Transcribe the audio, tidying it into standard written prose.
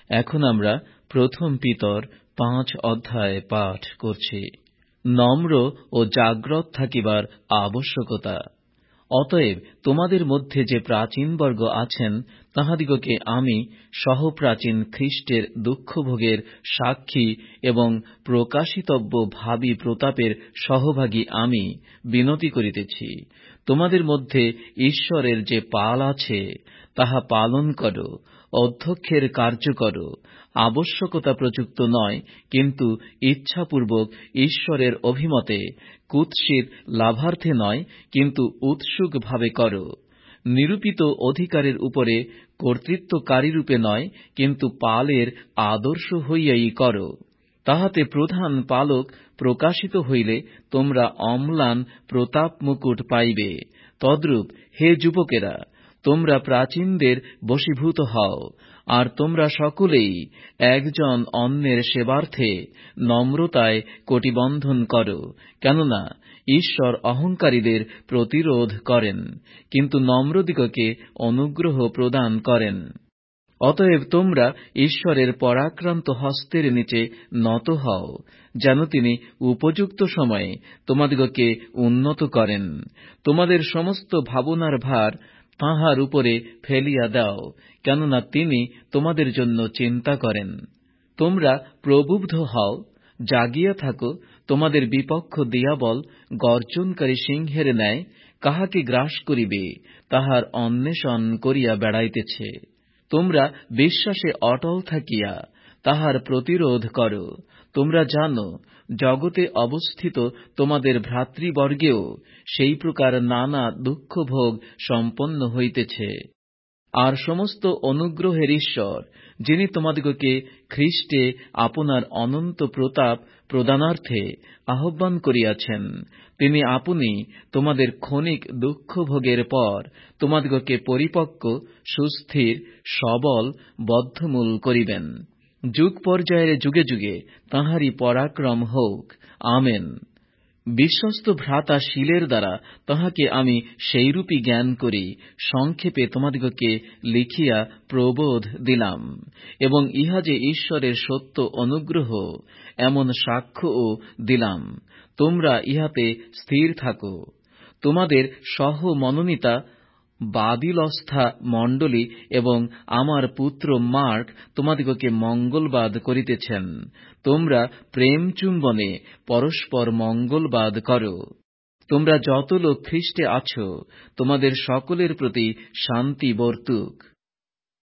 এখন আমরা প্রথম পিতর 5 অধ্যায় পাঠ করছি। নম্র ও জাগ্রত থাকিবার আবশ্যকতা। অতএব তোমাদের মধ্যে যে প্রাচীনবর্গ আছেন, তাঁহাদিগকে আমি সহপ্রাচীন খ্রীষ্টের দুঃখভোগের সাক্ষী এবং প্রকাশিতব্য ভাবী প্রতাপের সহভাগী আমি বিনতি করিতেছি, তোমাদের মধ্যে ঈশ্বরের যে পাল আছে, তাহা পালন কর, অধ্যক্ষের কার্য কর, আবশ্যকতা প্রযুক্ত নয়, কিন্তু ইচ্ছাপূর্বক ঈশ্বরের অভিমতে, কুৎসিত লাভার্থে নয়, কিন্তু উৎসুক ভাবে কর। নিরূপিত অধিকারের উপরে কর্তৃত্বকারীরূপে নয়, কিন্তু পালের আদর্শ হইয়াই কর। তাহাতে প্রধান পালক প্রকাশিত হইলে তোমরা অম্লান প্রতাপ মুকুট পাইবে। তদ্রূপ হে যুবকেরা, তোমরা প্রাচীনদের বশীভূত হও, আর তোমরা সকলেই একজন অন্যের সেবার্থে নম্রতায় কটিবন্ধন কর। কেননা ঈশ্বর অহংকারীদের প্রতিরোধ করেন, কিন্তু নম্রদিগকে অনুগ্রহ প্রদান করেন। অতএব তোমরা ঈশ্বরের পরাক্রান্ত হস্তের নিচে নত হও, যেন তিনি উপযুক্ত সময়ে তোমাদিগকে উন্নত করেন। তোমাদের সমস্ত ভাবনার ভার তাঁহার উপরে ফেলিয়া দাও, কেননা তিনি তোমাদের জন্য চিন্তা করেন। তোমরা প্রবুদ্ধ হও, জাগিয়া থাকো, তোমাদের বিপক্ষ দিয়াবল গর্জনকারী সিংহের ন্যায় কাহাকে গ্রাস করিবে, তাহার অন্বেষণ করিয়া বেড়াইতেছে। তোমরা বিশ্বাসে অটল থাকিয়া তাহার প্রতিরোধ কর। তোমরা জানো, জগতে অবস্থিত তোমাদের ভ্রাতৃবর্গেও সেই প্রকার নানা দুঃখভোগ সম্পন্ন হইতেছে। আর সমস্ত অনুগ্রহের ঈশ্বর, যিনি তোমাদিগকে খ্রীষ্টে আপনার অনন্ত প্রতাপ প্রদানার্থে আহ্বান করিয়াছেন, তিনি আপনি তোমাদের ক্ষণিক দুঃখভোগের পর তোমাদিগকে পরিপক্ব, সুস্থির, সবল, বদ্ধমূল করিবেন। যুগ পর্যায়ের যুগে যুগে তাঁহারই পরাক্রম হোক। আমেন। বিশ্বস্ত ভ্রাতা শীলের দ্বারা তাহাকে আমি সেইরূপই জ্ঞান করি সংক্ষেপে তোমাদিগকে লিখিয়া প্রবোধ দিলাম, এবং ইহা যে ঈশ্বরের সত্য অনুগ্রহ, এমন সাক্ষ্যও দিলাম। তোমরা ইহাতে স্থির থাকো। তোমাদের সহমনোনীতা বাদিলস্থা মণ্ডলী এবং আমার পুত্র মার্ক তোমাদিগকে মঙ্গলবাদ করিতেছেন। তোমরা প্রেম চুম্বনে পরস্পর মঙ্গলবাদ কর। তোমরা যত লোক খ্রীষ্টে আছ, তোমাদের সকলের প্রতি শান্তি বর্তুক।